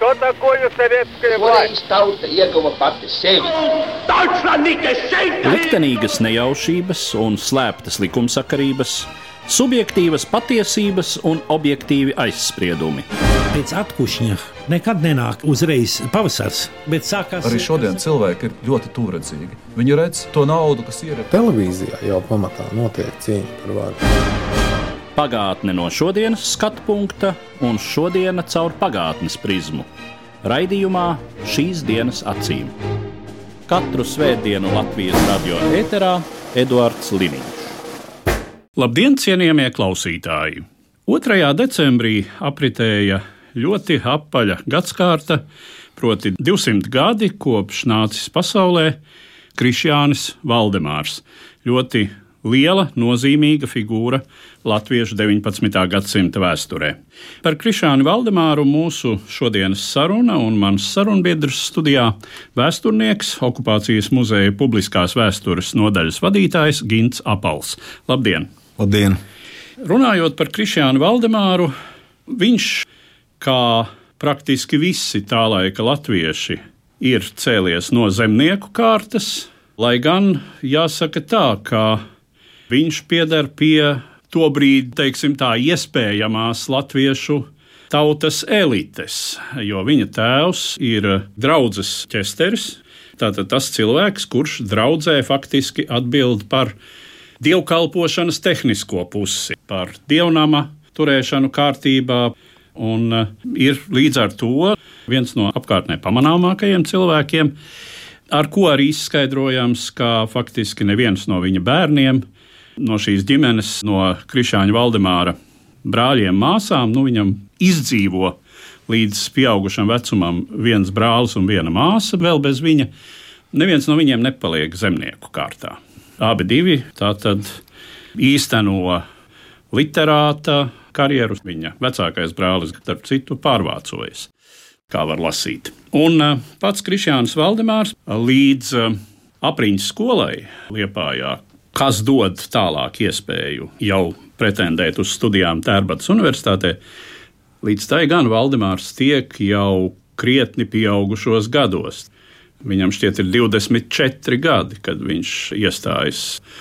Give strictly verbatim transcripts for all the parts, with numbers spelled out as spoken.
Что такое советская власть? Liktenīgas nejaušības un slēptas likumsakarības, subjektīvas patiesības un objektīvi aizspriedumi. Pēc atkušņa nekad nenāk uzreiz pavasars, bet sākās... Arī šodien cilvēki ir ļoti tūredzīgi. Viņi redz to naudu, kas ir... Televīzijā jau pamatā notiek cīņa par varu. Pagātne no šodienas skatu punkta un šodiena caur pagātnes prizmu. Raidījumā Šīs dienas acīm. Katru svētdienu Latvijas radio ēterā Eduards Liniņš. Labdien, cienījamie klausītāji! otrajā decembrī apritēja ļoti apaļa gadskārta, proti divsimt gadi kopš nācis pasaulē Krišjānis Valdemārs. Ļoti liela, nozīmīga figūra latviešu deviņpadsmitā gadsimta vēsturē. Par Krišjāni Valdemāru mūsu šodienas saruna un mans sarunbiedrs studijā vēsturnieks, okupācijas muzeja publiskās vēstures nodaļas vadītājs Gints Apals. Labdien! Labdien! Runājot par Krišjānu Valdemāru, viņš, kā praktiski visi tā laika latvieši, ir cēlies no zemnieku kārtas, lai gan jāsaka tā, ka viņš pieder pie tobrīd, teiksim tā, iespējamās latviešu tautas elites, jo viņa tēvs ir draudzes ķesteris, tātad tas cilvēks, kurš draudzē faktiski atbild par dievkalpošanas tehnisko pusi, par dievnama turēšanu kārtībā, un ir līdz ar to viens no apkārtnē pamanāmākajiem cilvēkiem, ar ko arī izskaidrojams, ka faktiski neviens no viņa bērniem, no šīs ģimenes, no Krišjāņa Valdemāra brāļiem, māsām, nu viņam izdzīvo līdz pieaugušam vecumam viens brālis un viena māsa, vēl bez viņa neviens no viņiem nepaliek zemnieku kārtā. Abi divi tātad īsteno literāta karjeru. Viņa vecākais brālis, starp citu, pārvācojas, kā var lasīt. Un pats Krišjānis Valdemārs līdz apriņķa skolai Liepājā, kas dod tālāk iespēju jau pretendēt uz studijām Tērbatas universitātē, līdz tai gan Valdemārs tiek jau krietni pieaugušos gados. Viņam šķiet ir divdesmit četri gadi, kad viņš iestājas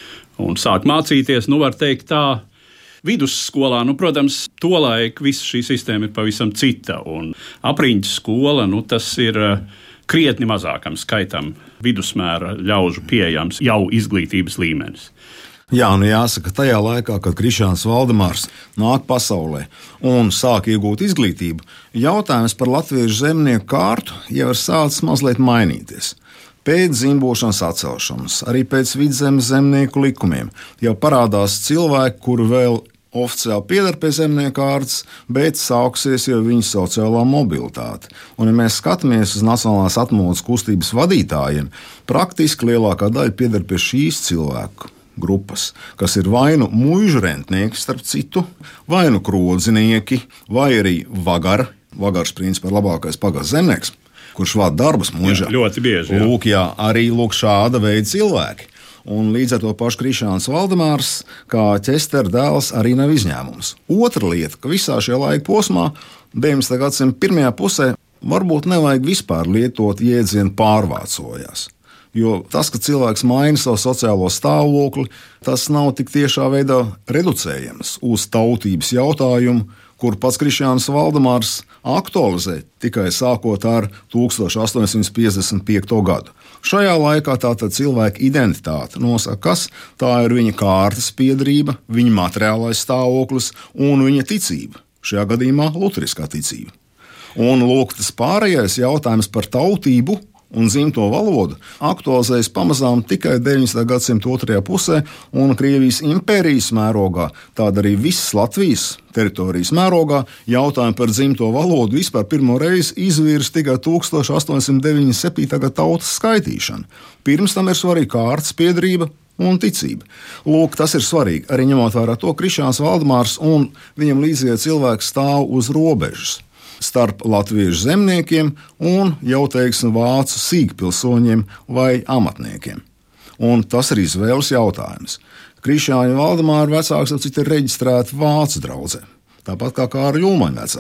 un sāk mācīties, nu var teikt tā, vidusskolā. Nu, protams, tolaik visa šī sistēma ir pavisam cita, un apriņķa skola, nu tas ir krietni mazākam skaitam vidusmēra ļaužu pieejams jau izglītības līmenis. Jā, nu jāsaka, tajā laikā, kad Krišjāns Valdemārs nāk pasaulē un sāk iegūt izglītību, jautājums par latviešu zemnieku kārtu jau ir sācis mazliet mainīties. Pēc zīmbošanas atcelšanas, arī pēc vidzemes zemnieku likumiem, jau parādās cilvēki, kuri vēl oficiāli pieder pie zemnieku kārtas, bet sāksies jau viņu sociālā mobilitāte. Un, ja mēs skatāmies uz Nacionālās atmodas kustības vadītājiem, praktiski lielākā daļa pieder pie šīs cilvēku grupas, kas ir vai nu muižu rentnieki, starp citu, vai nu krodzinieki, vai arī vagara. Vagars principā ir labākais pagasts zemnieks, kurš vada darbus muižā. Jā, ļoti bieži. Jā. Lūk, jā, arī lūk šāda veida cilvēki. Un līdz ar to pašu Krišjāns Valdemārs, kā ķestera dēls, arī nav izņēmums. Otra lieta, ka visā šajā laika posmā, deviņdesmitā gadsimta pirmajā pusē, varbūt nevajag vispār lietot jēdzienu pārvācojās. Jo tas, ka cilvēks maina savu sociālo stāvokli, tas nav tik tiešā veidā reducējams uz tautības jautājumu, kur pats Krišjāns Valdemārs aktualizē tikai sākot ar tūkstoš astoņsimt piecdesmit piekto gadu. Šajā laikā tātad cilvēka identitāte nosaka, kas tā ir viņa kārtas piederība, viņa materiālais stāvoklis un viņa ticība. Šajā gadījumā luteriskā ticība. Un lūk, tas pārējais jautājums par tautību un dzimto valodu aktualizējas pamazām tikai deviņdesmitā gadsimta otrajā pusē, un Krievijas impērijas mērogā, tāda arī visas Latvijas teritorijas mērogā, jautājumu par dzimto valodu vispār pirmo reizi izvirs tikai tūkstoš astoņsimt deviņdesmit septītā gada tautas skaitīšana. Pirms tam ir svarīga kārtas piederība un ticība. Lūk, tas ir svarīgi, arī ņemot vērā to, Krišjāns Valdemārs un viņam līdzīgie cilvēki stāv uz robežas starp latviešu zemniekiem un jau teiksim vācu sīkpilsoņiem vai amatniekiem. Un tas ir izvēles jautājums. Krišjāņa Valdemāra vecāks ir reģistrēti vācu draudzē, tāpat kā Kārļa Ulmaņa vecāki.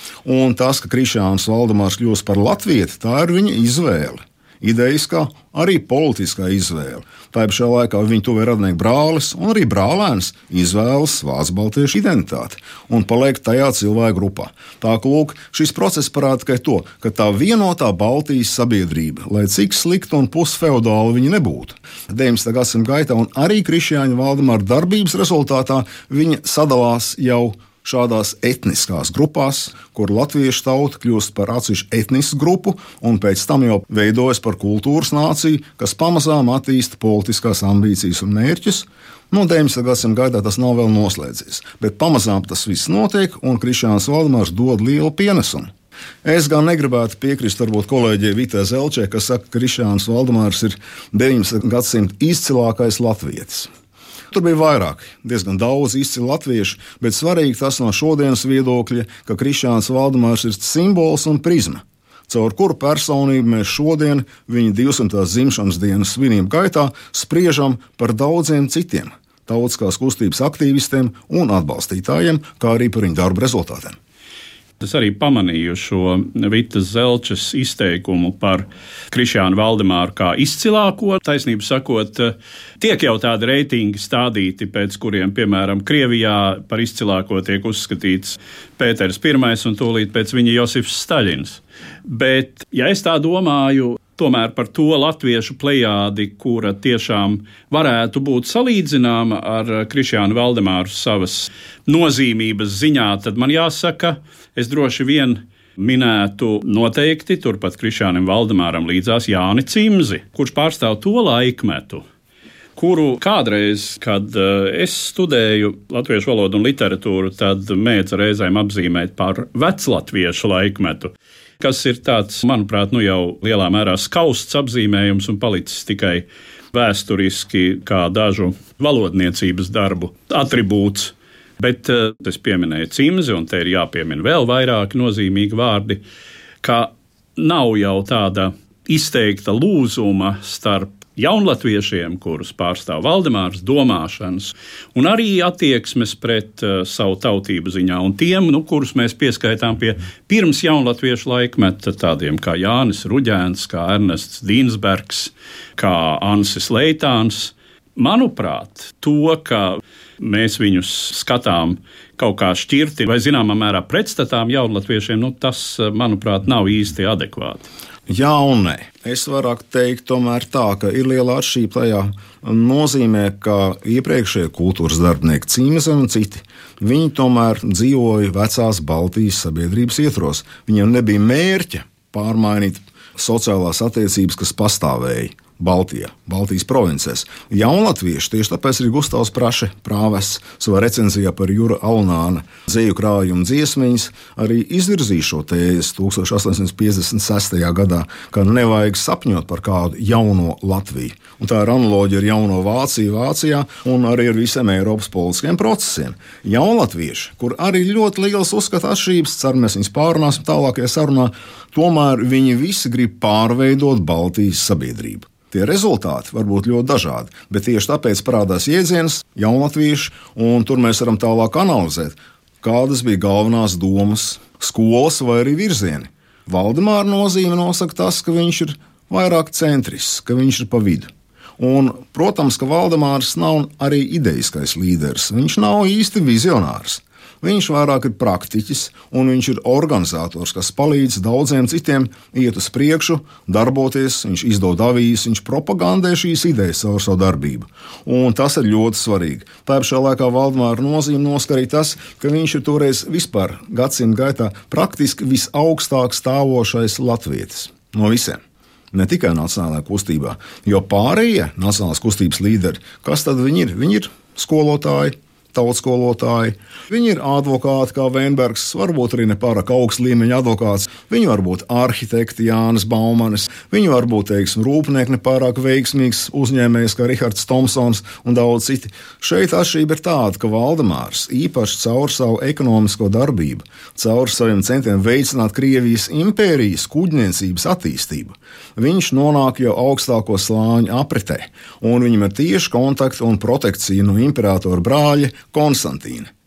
Un tas, ka Krišjāns Valdemārs kļūst par latvieti, tā ir viņa izvēle. Idejiskā, arī politiskā izvēle. Tā pašā laikā viņa tuvie radinieki brālis un arī brālēns izvēlas vācu baltiešu identitāti un paliek tajā cilvēku grupā. Tā ka lūk, šis process parāda tikai to, ka tā vienotā Baltijas sabiedrība, lai cik slikta un pusfeudāla viņa nebūtu, deviņdesmitā gadsimta gaitā un arī Krišjāņa Valdemāra darbības rezultātā viņa sadalās jau šādās etniskās grupās, kur latviešu tauta kļūst par atsevišķu etnisku grupu un pēc tam jau veidojas par kultūras nāciju, kas pamazām attīsta politiskās ambīcijas un mērķus. No deviņdesmitā gadsimta gaitā tas nav vēl noslēdzies, bet pamazām tas viss notiek un Krišjāns Valdemārs dod lielu pienesumu. Es gan negribētu piekrist varbūt kolēģei Vitai Zelčai, kas saka, ka Krišjāns Valdemārs ir deviņdesmitā gadsimta izcilākais latvietis. Tur bija vairāk, diezgan daudz izcilu latviešu, bet svarīgi tas no šodienas viedokļa, ka Krišjāns Valdemārs ir simbols un prizma, caur kuru personību mēs šodien viņa divsimtās dzimšanas dienas svinību gaitā spriežam par daudziem citiem tautiskās kustības aktīvistiem un atbalstītājiem, kā arī par viņu darbu rezultātiem. Es arī pamanīju šo Vitas Zelčes izteikumu par Krišjānu Valdemāru kā izcilāko. Taisnību sakot, tiek jau tādi reitingi stādīti, pēc kuriem, piemēram, Krievijā par izcilāko tiek uzskatīts Pēters Pirmais un tūlīt pēc viņa Josifs Staļins. Bet, ja es tā domāju, tomēr par to latviešu plejādi, kura tiešām varētu būt salīdzināma ar Krišjānu Valdemāru savas nozīmības ziņā, tad man jāsaka, es droši vien minētu noteikti turpat Krišjānam Valdemāram līdzās Jāni Cimzi, kurš pārstāv to laikmetu, kuru kādreiz, kad es studēju latviešu valodu un literatūru, tad mēdza reizēm apzīmēt par veclatviešu laikmetu, kas ir tāds, manuprāt, nu jau lielā mērā skausts apzīmējums un palicis tikai vēsturiski kā dažu valodniecības darbu atribūts. Bet es pieminēju Cimzi, un te ir jāpiemina vēl vairāki nozīmīgi vārdi, ka nav jau tāda izteikta lūzuma starp jaunlatviešiem, kurus pārstāv Valdemārs, domāšanas, un arī attieksmes pret uh, savu tautību ziņā, un tiem, nu, kurus mēs pieskaitām pie pirms jaunlatviešu laikmeta, tādiem kā Jānis Ruģēns, kā Ernests Dīnsbergs, kā Ansis Leitāns. Manuprāt, to, ka mēs viņus skatām kaut kā šķirti vai zināmā mērā pretstatām jaunlatviešiem, nu, tas, manuprāt, nav īsti adekvāti. Jā un nē. Es varu teikt tomēr tā, ka ir liela atšķirība tajā nozīmē, ka iepriekšējie kultūras darbinieki Cimze un citi, viņi tomēr dzīvoja vecās Baltijas sabiedrības ietvaros. Viņiem nebija mērķa pārmainīt sociālās attiecības, kas pastāvēja Baltijā, Baltijas provincēs. Jaunlatvieši, tieši tāpēc arī Gustavs Praše prāvests savā recenzijā par Jura Alnāna dzeju krājumu dziesmiņas arī izvirzīja šo tēzi tūkstoš astoņsimt piecdesmit sestajā gadā, ka nevajag sapņot par kādu jauno Latviju. Un tā ir analoģija ar jauno Vāciju Vācijā un arī ar visiem Eiropas politiskiem procesiem. Jaunlatvieši, kur arī ļoti liels uzskata atšķirības, ceru mēs viņus pārunāsim tālākajā sarunā, tomēr viņi visi grib pārveidot Baltijas sabiedrību. Tie rezultāti var būt ļoti dažādi, bet tieši tāpēc parādās jēdziens jaunatvieši, un tur mēs varam tālāk analizēt, kādas bija galvenās domas, skolas vai arī virzieni. Valdemāra nozīme nosaka tas, ka viņš ir vairāk centrisks, ka viņš ir pa vidu. Un, protams, ka Valdemārs nav arī idejiskais līderis, viņš nav īsti vizionārs. Viņš vairāk ir praktiķis, un viņš ir organizators, kas palīdz daudziem citiem iet uz priekšu, darboties, viņš izdod avīzes, viņš propagandē šīs idejas caur savu darbību. Un tas ir ļoti svarīgi. Tā pašā laikā Valdemāra nozīme nosaka arī tas, ka viņš ir toreiz vispār gadsimta gaitā praktiski visaugstāk stāvošais latvietis no visiem. Ne tikai nacionālajā kustībā, jo pārējie nacionālās kustības līderi, kas tad viņi ir? Viņi ir skolotāji, tautskolotāji, viņi ir advokāti kā Veinbergs, varbūt arī nepārāk augsts līmeņa advokāts, viņi var būt arhitekti Jānis Baumanis, viņi var būt, teiksim, rūpnieki nepārāk veiksmīgs uzņēmējs kā Rihards Tomsons un daudz citi. Šeit atšķirība ir tāda, ka Valdemārs īpaši caur savu ekonomisko darbību, caur saviem centieniem veicināt Krievijas impērijas kuģniecības attīstību, viņš nonāk jau augstāko slāņu apritē, un viņam ir tieši kontakti un protekcija no imperatora brāļa Konstantīna.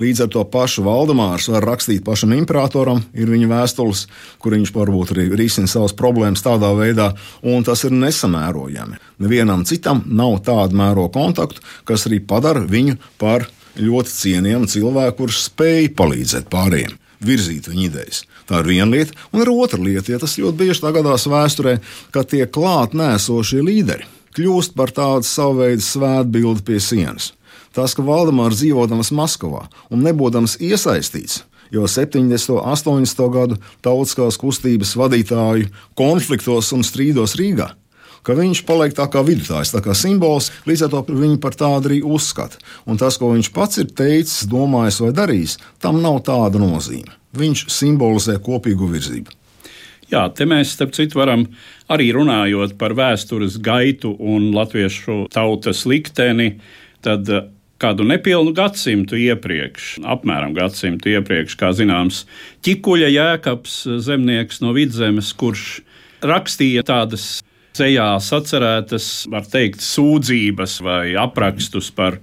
Līdz ar to pašu Valdemārs var rakstīt pašam imperatoram, ir viņa vēstules, kur viņš varbūt arī risina savas problēmas tādā veidā, un tas ir nesamērojami. Nevienam citam nav tāda mēroga kontaktu, kas arī padara viņu par ļoti cienījamu cilvēku, kurš spēj palīdzēt pārējiem, virzīt viņa idejas. Tā ir viena lieta, un ir otra lieta, ja tas ļoti bieži tā gadās vēsturē, ka tie klāt nēsošie līderi kļūst par tādu savu veidu svētbildi pie sienas. Tas, ka Valdemārs dzīvodams Maskavā un nebūdams iesaistīts jau septiņdesmito, astoņdesmito gadu tautiskās kustības vadītāju konfliktos un strīdos Rīgā, ka viņš paliek tā kā vidutājs, tā kā simbols, līdz ar to viņu par tādu arī uzskata. Un tas, ko viņš pats ir teicis, domājis vai darījis, tam nav tāda nozīme. Viņš simbolizē kopīgu virzību. Jā, te mēs, starp citu, varam arī runājot par vēstures gaitu un latviešu tautas likteni, tad kādu nepilnu gadsimtu iepriekš, apmēram gadsimtu iepriekš, kā zināms, Ķikuļa Jēkabs, zemnieks no Vidzemes, kurš rakstīja tādas dzejās atcerētas, var teikt, sūdzības vai aprakstus par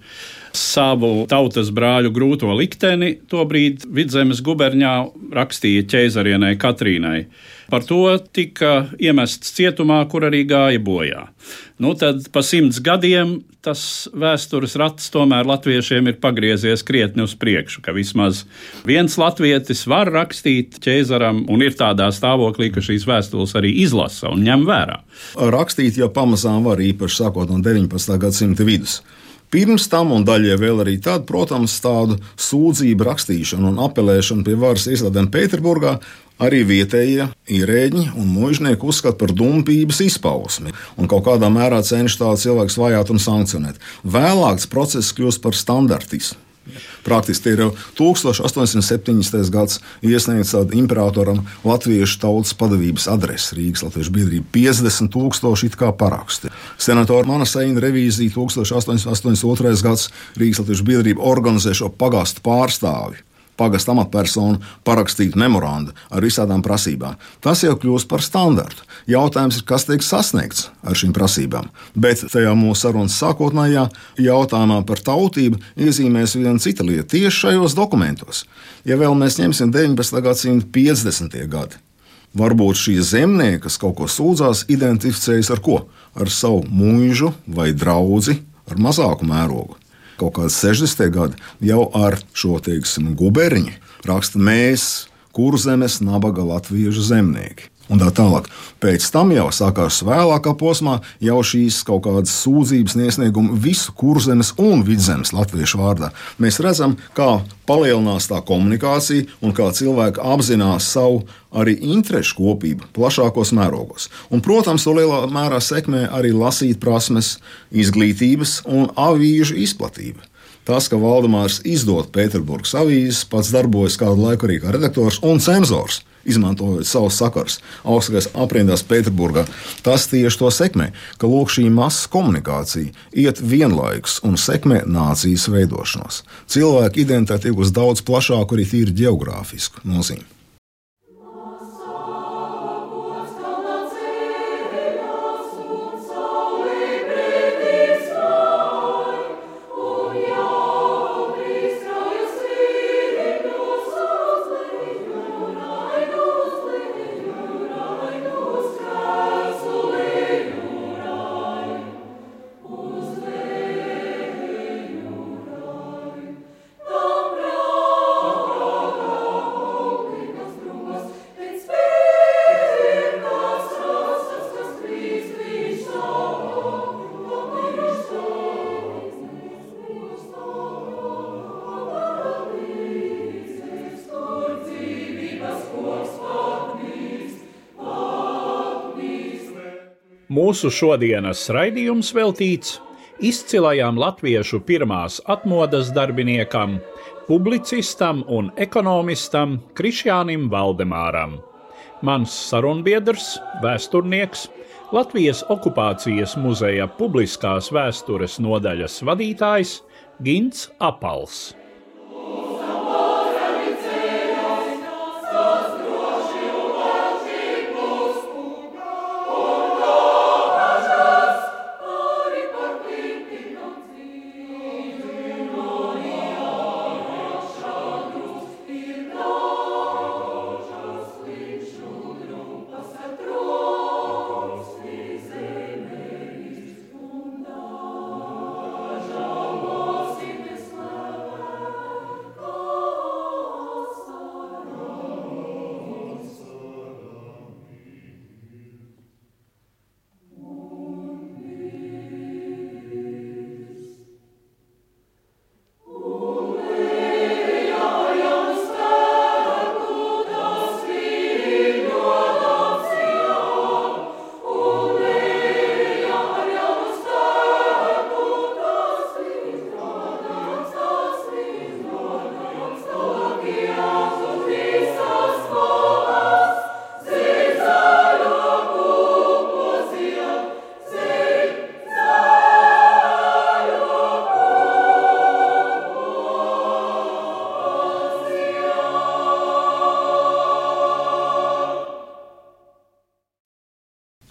savu tautas brāļu grūto likteni, tobrīd Vidzemes guberņā rakstīja ķeizarienei Katrīnai. Par to tika iemests cietumā, kur arī gāja bojā. Nu, tad pa simts gadiem tas vēstures rats tomēr latviešiem ir pagriezies krietni uz priekšu, ka vismaz viens latvietis var rakstīt ķeizaram un ir tādā stāvoklī, ka šīs vēstules arī izlasa un ņem vērā. Rakstīt jau pamazām var, īpaši sākot no deviņpadsmitā gadsimta vidus. Pirms tam un daļai vēl arī tad, protams, tādu sūdzību rakstīšanu un apelēšanu pie varas iestādēm Pēterburgā arī vietējie ierēģi un muižnieki uzskata par dumpības izpausmi un kaut kādā mērā cenšas tādu cilvēku vajāt un sankcionēt. Vēlāk tas process kļūst par standartismu. Praktiski ir jau tūkstoš astoņsimt septiņdesmitais gads iesniegts imperatoram Latviešu tautas padavības adrese Rīgas Latviešu biedrība piecdesmit tūkstoši it kā paraksti. Senatora Manaseina revīzija tūkstoš astoņsimt astoņdesmit otrais gads Rīgas Latviešu biedrība organizē šo pagastu pārstāvi. Pagasta amatpersonu parakstīt memorandu ar visādām prasībām. Tas jau kļūst par standartu. Jautājums ir, kas tiek sasniegts ar šīm prasībām. Bet tajā mūsu sarunas sākotnējā jautājumā par tautību iezīmēs viena cita lieta tieši šajos dokumentos. Ja vēl mēs ņemsim deviņpadsmitā gadsimta piecdesmitie gadi, varbūt šī zemnieki, kas kaut ko sūdzās, identificējas ar ko? Ar savu muižu vai draudzi ar mazāku mērogu. Kaut kāds sešdesmitie gadi jau ar šo, teiksim, guberņu raksta mēs, Kurzemes nabaga latviešu zemnieki. Un tā tālāk. Pēc tam jau sākās vēlākā posmā jau šīs kaut kādas sūdzības iesniegumi visu Kurzemes un Vidzemes latviešu vārdā. Mēs redzam, kā palielinās tā komunikācija un kā cilvēki apzinās savu arī interešu kopību plašākos mērogos. Un, protams, to lielā mērā sekmē arī lasīt prasmes, izglītības un avīžu izplatība. Tas, ka Valdemārs izdod Pēterburgas avīzes, pats darbojas kādu laiku arī kā redaktors un cenzors, izmantojot savus sakars augstākās aprindās Pēterburgā, tas tieši to sekmē, ka lūk šī masas komunikācija iet vienlaikus un sekmē nācijas veidošanos. Cilvēku identitāte iegūst daudz plašāku arī tīri ģeogrāfisku nozīmi. Mūsu šodienas raidījums veltīts izcilajām latviešu pirmās atmodas darbiniekam, publicistam un ekonomistam Krišjānim Valdemāram. Mans sarunbiedrs, vēsturnieks, Latvijas okupācijas muzeja publiskās vēstures nodaļas vadītājs Gints Apals.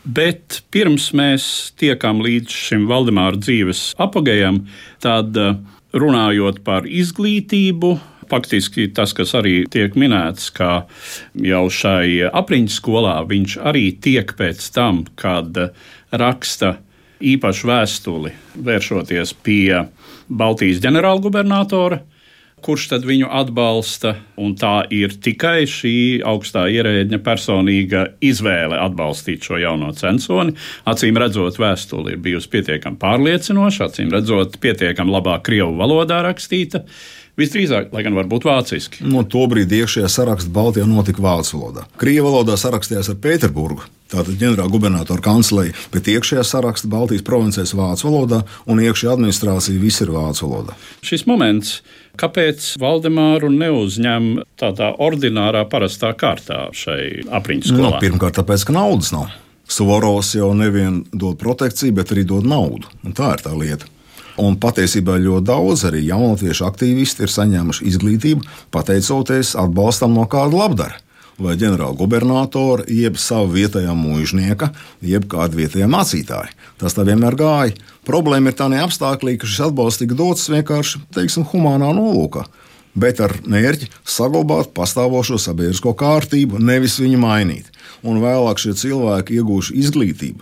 Bet pirms mēs tiekam līdz šim Valdemāra dzīves apogejam, tad runājot par izglītību, faktiski tas, kas arī tiek minēts, ka jau šai apriņķu skolā viņš arī tiek pēc tam, kad raksta īpašu vēstuli, vēršoties pie Baltijas ģenerālgubernatora, kurš tad viņu atbalsta, un tā ir tikai šī augstā ierēdņa personīga izvēle atbalstīt šo jauno censoni. Acīm redzot, vēstule ir bijusi pietiekami pārliecinoša, acīm redzot, pietiekami labā krievu valodā rakstīta, visdrīzāk, lai gan varbūt vāciski. No to brīdi iekšējā saraksta Baltijā notika vācu valodā. Krievu valodā sarakstījās ar Pēterburgu, tātad ģenerālgubernatora kancelei, bet iekšējā saraksta Baltijas provincēs vācu valodā un iekšējā administrācija viss ir vācu valodā. Šis moments, kāpēc Valdemāru neuzņem tādā ordinārā, parastā kārtā šai apriņķu skolā? No, pirmkārt, tāpēc, ka naudas nav. Suvorovs jau nevien dod protekciju, bet arī dod naudu, un tā ir tā lieta. Un patiesībā ļoti daudz arī jaunatviešu aktīvisti ir saņēmuši izglītību, pateicoties atbalstam no kāda labdara, vai ģenerāla gubernatora, jeb savu vietējā muižnieka, jeb kāda vietējā mācītāja. Tas tā vienmēr gāja. Problēma ir tā neapstākļī, ka šis atbalsts tika dots vienkārši, teiksim, humānā nolūkā, bet ar mērķi saglabāt pastāvošo sabiedrisko kārtību, nevis viņu mainīt. Un vēlāk šie cilvēki iegūši izglītību.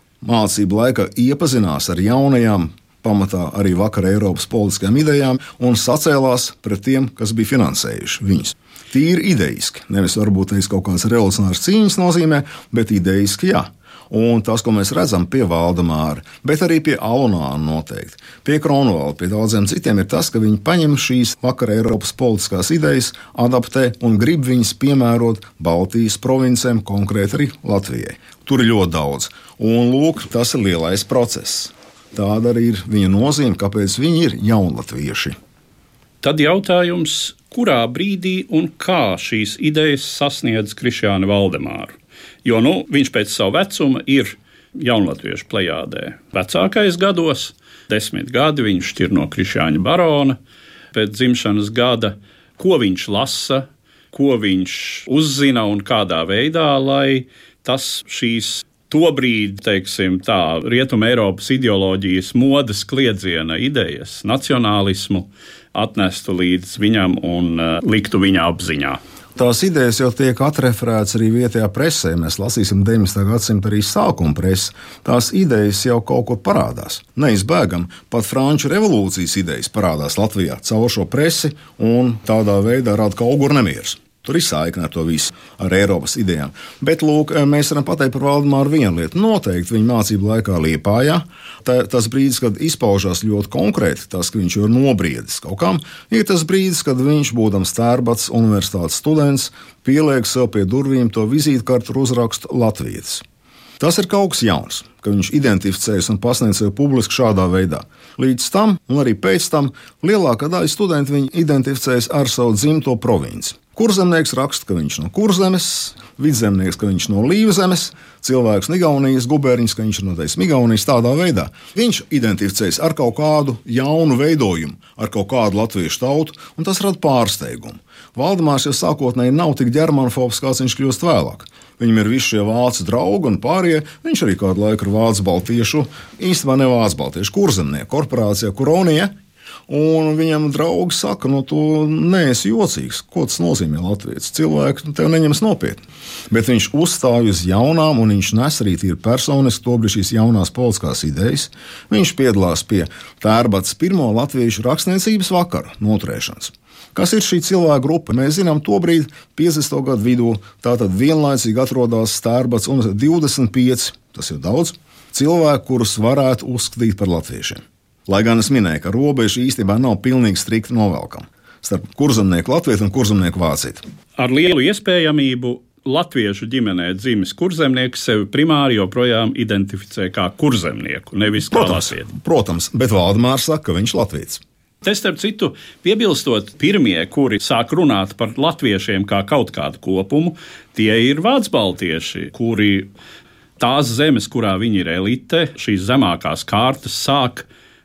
Mācību laikā iepazinās ar jaunajām, pamatā arī vakar Eiropas politiskajām idejām un sacēlās pret tiem, kas bija finansējuši viņus. Tīri idejiski, nevis varbūt nevis kaut kādas revolucionāras cīņas nozīmē, bet idejiski jā. Un tas, ko mēs redzam pie Valdemāra, bet arī pie Alunāna noteikti, pie Kronvalda, pie daudziem citiem, ir tas, ka viņi paņem šīs vakar Eiropas politiskās idejas, adaptē un grib viņas piemērot Baltijas provincēm, konkrēti arī Latvijai. Tur ir ļoti daudz. Un lūk, tas ir lielais process. Tāda arī ir viņa nozīme, kāpēc viņi ir jaunlatvieši. Tad jautājums, kurā brīdī un kā šīs idejas sasniedz Krišjānu Valdemāru? Jo nu, viņš pēc savu vecuma ir jaunlatviešu plejādē. Vecākais gados, desmit gadi, viņš šķir no Krišjāņa barona, pēc dzimšanas gada, ko viņš lasa, ko viņš uzzina un kādā veidā, lai tas šīs tobrīd, teiksim tā, Rietuma Eiropas ideoloģijas modes kliedziena idejas, nacionālismu atnestu līdz viņam un uh, liktu viņa apziņā. Tās idejas jau tiek atreferētas arī vietējā presē. Mēs lasīsim deviņdesmitā gadsimta arī sākuma presi. Tās idejas jau kaut kur parādās. Neizbēgam, pat Franču revolūcijas idejas parādās Latvijā caur šo presi un tādā veidā rada kaut kur nemieris. Tur ir saikne ar to visu, ar Eiropas idejām. Bet, lūk, mēs varam pateikt par Valdemāru vienu lietu. Noteikti viņa mācību laikā Liepājā, tā, tas brīdis, kad izpaužās ļoti konkrēti, tas, ka viņš ir nobriedis kaut kam, ir tas brīdis, kad viņš, būdams Tērbats universitātes students, pieliek sev pie durvīm to vizītkartu uzrakstu Latvijas. Tas ir kaut kas jauns, ka viņš identificējas un pasniedz sevi publiski šādā veidā. Līdz tam, un arī pēc tam, lielākā daļa studentu viņu identificējas ar savu dzimto provinci. Kurzemnieks raksta, ka viņš no Kurzemes, vidzemnieks, ka viņš no Līvzemes, cilvēks no Igaunijas guberņas, ka viņš ir no teiksim Igaunijas tādā veidā. Viņš identificējas ar kaut kādu jaunu veidojumu, ar kaut kādu latviešu tautu, un tas rada pārsteigumu. Valdemārs jau sākotnēji nav tik ģermanofobs, kāds viņš kļūst vēlāk. Viņam ir visi šie vācu draugi un pārējie. Viņš arī kādu laiku ir vācu baltiešu, īstenībā ne vācu baltiešu, kurzemnieku korporācijā Kuronija. Un viņam draugi saka, no tu neesi jocīgs. Ko tas nozīmē latvietis? Cilvēki tev neņems nopietni. Bet viņš uzstāj uz jaunām, un viņš nes arī tīri personiski tobrīd šīs jaunās politiskās idejas. Viņš piedalās pie Tērbats pirmo latviešu rakstniecības vakaru noturēšanas. Kas ir šī cilvēka grupa? Mēs zinām, tobrīd piecdesmito gadu vidū tātad vienlaicīgi atrodas Tērbats un divdesmit pieci, tas ir daudz, cilvēki, kurus varētu uzskatīt par latviešiem. Lai gan es minēju, ka robeža īstenībā nav pilnīgi strikti novelkama starp kurzemnieku latviešu un kurzemnieku vācieti. Ar lielu iespējamību latviešu ģimenē dzimis kurzemnieks sevi primāri joprojām identificē kā kurzemnieku, nevis kā latvieti. Protams, bet Valdemārs saka, ka viņš latvietis. Te, starp citu, piebilstot, pirmie, kuri sāk runāt par latviešiem kā kaut kādu kopumu, tie ir vācbaltieši, kuri tās zemes, kurā viņi ir elite, šīs zemākās kārtas sāk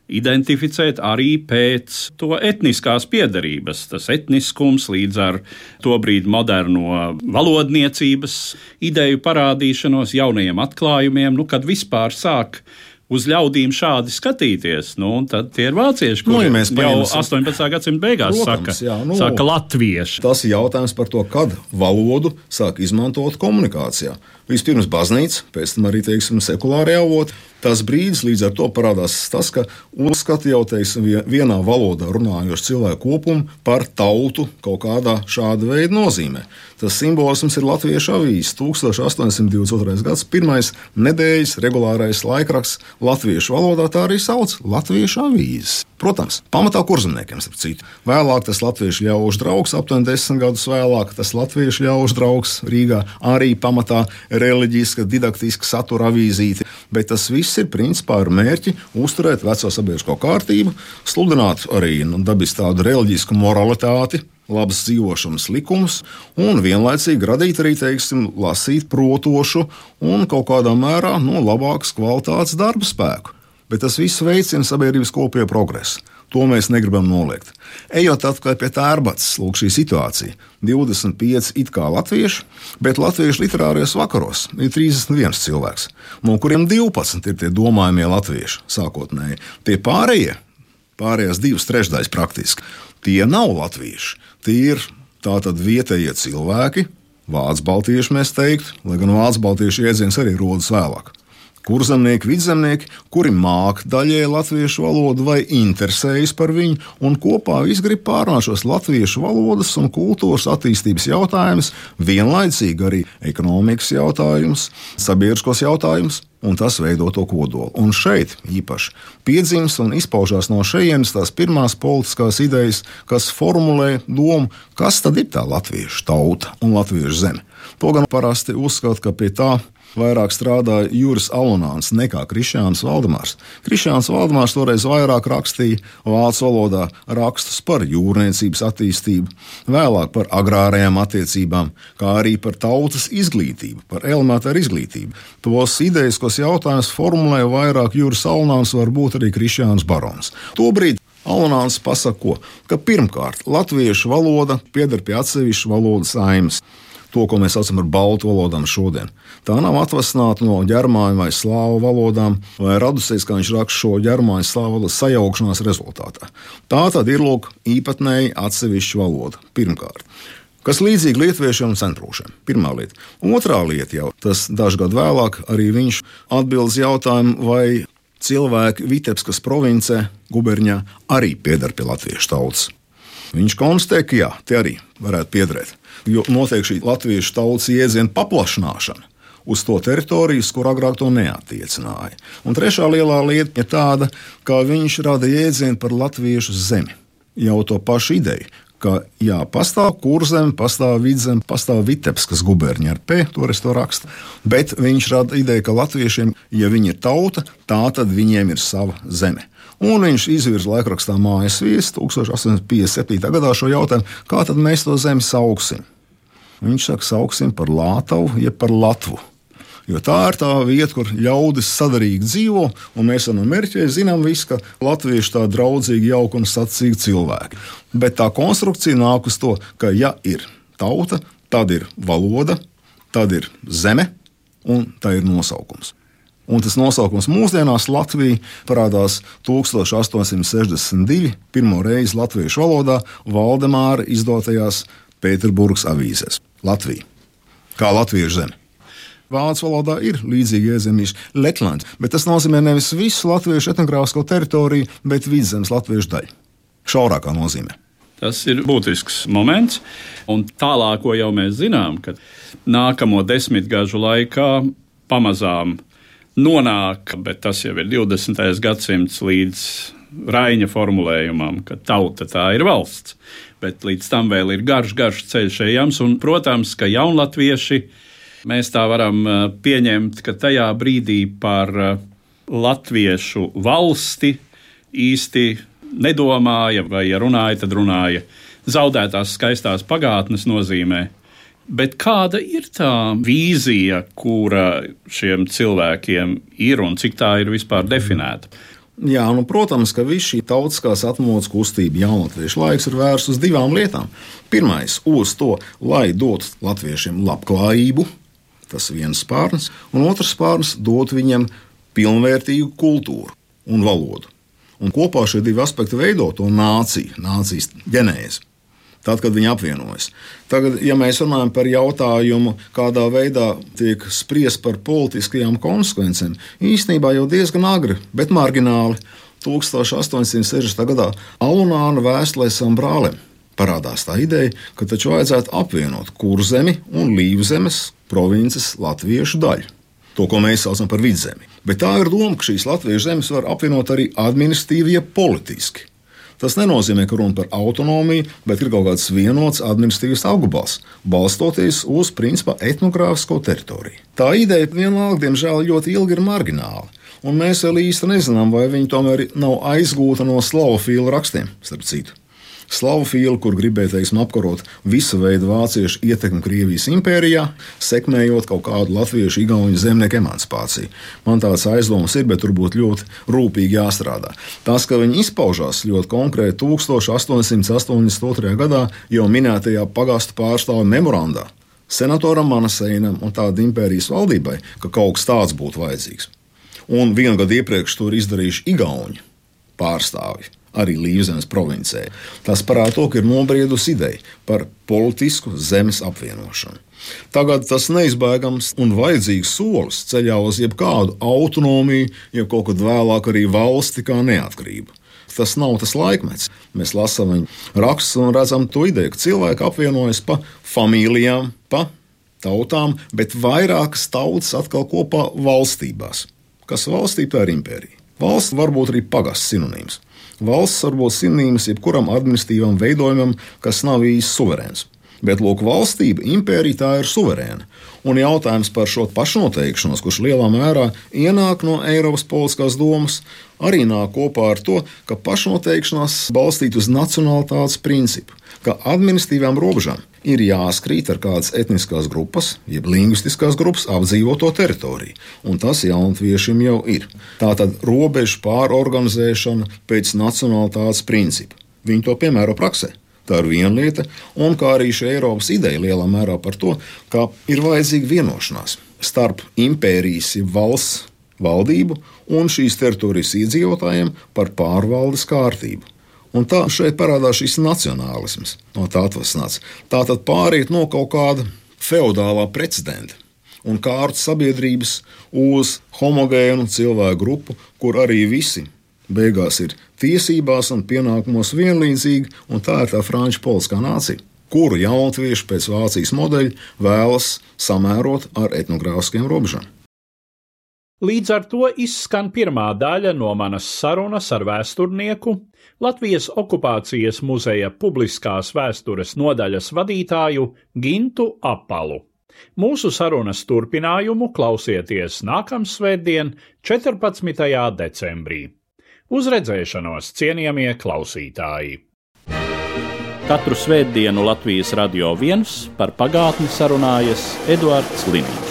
identificēt arī pēc to etniskās piederības. Tas etniskums līdz ar to brīdi moderno valodniecības ideju parādīšanos, jaunajiem atklājumiem, nu, kad vispār sāk uz ļaudīm šādi skatīties, nu, tad tie ir vācieši, kuri nu, ja jau astoņpadsmitā gadsimta beigās protams, saka, jā, nu, saka latvieši. Tas ir jautājums par to, kad valodu sāk izmantot komunikācijā. Vispirms baznīca, pēc tam arī, teiksim, sekulārie avoti. Tas brīdis līdz ar to parādās tas, ka uzskata jau, teiksim, vienā valodā runājošu cilvēku kopumu par tautu kaut kādā šāda veida nozīmē. Tas simbolisms ir Latviešu avīzes, tūkstoš astoņsimt divdesmit otrais gads, pirmais nedēļas regulārais laikraksts latviešu valodā, tā arī sauc Latviešu avīzes. Protams, pamatā kurzemniekiem, starp citu. Vēlāk tas latviešu ļaužu draugs, aptuveni desmit gadus vēlāk, tas latviešu ļaužu draugs Rīgā, arī pamatā reliģiska, didaktiska satura avīzīte, bet tas viss ir principā ar mērķi uzturēt veco sabiedrisko kārtību, sludināt arī nu, dabiski tādu reliģisku moralitāti, labas dzīvošanas likumus un vienlaicīgi radīt arī, teiksim, lasīt protošu un kaut kādā mērā no labākas kvalitātes darba spēku. Bet tas viss veicina sabiedrības kopējo progresu. To mēs negribam noliegt. Ejot atklāj pie Tērbatas, lūk šī situācija. divdesmit pieci it kā latvieši, bet latviešu literārajos vakaros ir trīsdesmit viens cilvēks, no kuriem divpadsmit ir tie domājamie latvieši sākotnēji. Tie pārējie, pārējās divas trešdaļas praktiski, tie nav latvieši. Tie ir tātad vietējie cilvēki, vācu baltieši mēs teiktu, lai gan vācu baltiešu iedziens arī rodas vēlāk. Kurzemnieki, vidzemnieki, kuri māk daļēji latviešu valodu vai interesējas par viņu, un kopā visi grib pārnāt šos latviešu valodas un kultūras attīstības jautājumus, vienlaicīgi arī ekonomikas jautājumus, sabiedriskos jautājumus, un tas veido to kodolu. Un šeit īpaši piedzimst un izpaužās no šejienes tās pirmās politiskās idejas, kas formulē domu, kas tad ir tā latviešu tauta un latviešu zeme. To gan parasti uzskata, ka pie tā vairāk strādāja Juris Alunāns nekā Krišjāns Valdemārs. Krišjāns Valdemārs toreiz vairāk rakstīja vācu valodā rakstus par jūrniecības attīstību, vēlāk par agrārajām attiecībām, kā arī par tautas izglītību, par elementāru izglītību. Tos idejiskos jautājumus formulēja vairāk Juris Alunāns, varbūt arī Krišjāns Barons. Tobrīd Alunāns pasaka, ko? Ka pirmkārt latviešu valoda pieder pie atsevišķu valodas aimes. To, ko mēs saucam par baltu valodām šodien. Tā nav atvasināta no ģermāņu vai slāvu valodām, vai radusies, kā viņš raksta, šo ģermāņu slāvu valodu sajaukšanās rezultātā. Tā tad ir, lūk, īpatnēji atsevišķa valoda, pirmkārt. Kas līdzīgi lietuviešiem un centrūšiem. Pirmā lieta. Otrā lieta jau, tas dažu gadu vēlāk, arī viņš atbildes jautājumu, vai cilvēki Vitebskas provincē, guberņā, arī pieder pie latviešu tautas. Viņš konstatē, ka jā, tie arī varētu piederēt. Jo notiek šī latviešu tautas iedziena paplašināšana uz to teritoriju, kur agrāk to neattiecināja. Un trešā lielā lieta ir tāda, ka viņš rada iedzienu par latviešu zemi. Jau to pašu ideju, ka jā, pastāv Kurzeme, pastāv Vidzeme, pastāv Vitebskas guberņa ar P, toreiz to raksta, bet viņš rada ideju, ka latviešiem, ja viņi ir tauta, tā tad viņiem ir sava zeme. Un viņš izvirza laikrakstā Mājas viesis tūkstoš astoņsimt piecdesmit septītā gadā šo jautājumu, kā tad mēs to zemi sauksim. Viņš saka, sauksim par Lātavu, jeb par Latvu. Jo tā ir tā vieta, kur ļaudis sadarīgi dzīvo, un mēs no mērķē zinām visu, ka latvieši tā draudzīgi, jauki un sacīgi cilvēki. Bet tā konstrukcija nāk uz to, ka ja ir tauta, tad ir valoda, tad ir zeme, un tā ir nosaukums. Un tas nosaukums mūsdienās Latvija parādās tūkstoš astoņsimt sešdesmit divi pirmo reizi latviešu valodā Valdemāra izdotajās Pēterburgas avīzēs. Latvija. Kā latviešu zeme. Vācu valodā ir līdzīgi iezīmīši Letland, bet tas nozīmē nevis visu latviešu etnogrāfisko teritoriju, bet Vidzemes latviešu daļu. Šaurākā nozīmē. Tas ir būtisks moments, un tālāko jau mēs zinām, ka nākamo desmitgažu laikā pamazām nonāk, bet tas jau ir divdesmitais gadsimts līdz Raiņa formulējumam, ka tauta tā ir valsts, bet līdz tam vēl ir garš, garš ceļš ejams, un, protams, ka jaunlatvieši, mēs tā varam pieņemt, ka tajā brīdī par latviešu valsti īsti nedomāja, vai ja runāja, tad runāja zaudētās skaistās pagātnes nozīmē. Bet kāda ir tā vīzija, kura šiem cilvēkiem ir un cik tā ir vispār definēta? Jā, nu, protams, ka viss šī tautiskās atmodas kustība jaunatviešu laiks ir vērsts uz divām lietām. Pirmais, uz to, lai dotu latviešiem labklājību, tas viens spārns, un otrs spārns dot viņam pilnvērtīgu kultūru un valodu. Un kopā šie divi aspekti veido to nāciju, nācijas ģenēzi. Tad, kad viņi apvienojas. Tagad, ja mēs runājam par jautājumu, kādā veidā tiek spriest par politiskajām konsekvencēm, īstenībā jau diezgan agri, bet margināli. tuldstoš astoņsimt sešdesmitā gadā Alunāna vēstulē savam brālim parādās tā ideja, ka taču vajadzētu apvienot Kurzemi un Līvzemes provinces latviešu daļu. To, ko mēs saucam par vidzemi. Bet tā ir doma, ka šīs latviešu zemes var apvienot arī administratīvi, ja politiski. Tas nenozīmē, ka runa par autonomiju, bet ir kaut kāds vienots administratīvs apgabals, balstoties uz principā etnogrāfisko teritoriju. Tā ideja vienalga, diemžēl, ļoti ilgi ir margināla, un mēs vēl īsti nezinām, vai viņi tomēr nav aizgūta no slavofīlu rakstiem, starp citu. Slavofīli, kur gribēja, teiksim, apkarot visu veidu vāciešu ietekmi Krievijas impērijā, sekmējot kaut kādu latviešu igauņu zemnieku emancipāciju. Man tāds aizdomas ir, bet tur būtu ļoti rūpīgi jāstrādā. Tas, ka viņi izpaužās ļoti konkrēti tuldstoš astoņsimt astoņdesmit otrajā gadā jau minētajā pagastu pārstāvju memorandā senatoram Manaseinam un tāda impērijas valdībai, ka kaut kas tāds būtu vajadzīgs. Un vienu gadu iepriekš to ir izdarījuši igauņu pārstāvji. Arī Līvzemes provincē. Tas parāda to, ka ir nobriedusi ideja par politisku zemes apvienošanu. Tagad tas neizbēgams un vajadzīgs solis ceļā uz jebkādu autonomiju, jeb kaut kad vēlāk arī valsti kā neatkarību. Tas nav tas laikmets. Mēs lasām viņu rakstus un redzam to ideju, ka cilvēki apvienojas pa familijām, pa tautām, bet vairākas tautas atkal kopā valstībās. Kas valstība, tā ir impērija. Valsts var būt arī pagasts sinonīms. Valsts var būt sinonīms jebkuram administratīvam veidojumam, kas nav īsti suverēns. Bet, lūk, valstība, impērija, tā ir suverēna. Un jautājums par šo pašnoteikšanos, kurš lielā mērā ienāk no Eiropas politiskās domas, arī nāk kopā ar to, ka pašnoteikšanās balstīta uz nacionalitātes principu, ka administratīvām robežām ir jāskrīt ar kādas etniskās grupas, jeb lingvistiskās grupas apdzīvoto teritoriju. Un tas jaunatviešiem jau ir. Tātad robežu pārorganizēšana pēc nacionalitātes principa. Viņi to piemēro praksē. Tā ir viena lieta, un kā arī šī Eiropas ideja lielā mērā par to, ka ir vajadzīga vienošanās starp impērijas, jeb valsts valdību un šīs teritorijas iedzīvotājiem par pārvaldes kārtību. Un tā šeit parādās šis nacionālisms, no tā atvasināts. Tātad pāriet no kaut kāda feodālā precedenta un kārtas sabiedrības uz homogēnu cilvēku grupu, kur arī visi beigās ir tiesībās un pienākumos vienlīdzīgi, un tā ir tā franču politiskā nācija, kuru jaunatvieši pēc Vācijas modeļa vēlas samērot ar etnogrāfiskiem robežām. Līdz ar to izskan pirmā daļa no manas sarunas ar vēsturnieku, Latvijas okupācijas muzeja publiskās vēstures nodaļas vadītāju Gintu Apalu. Mūsu sarunas turpinājumu klausieties nākamsvētdien, četrpadsmitajā decembrī. Uz redzēšanos, cienījamie klausītāji! Katru svētdienu Latvijas Radio viens par pagātni sarunājas Eduards Liniņš.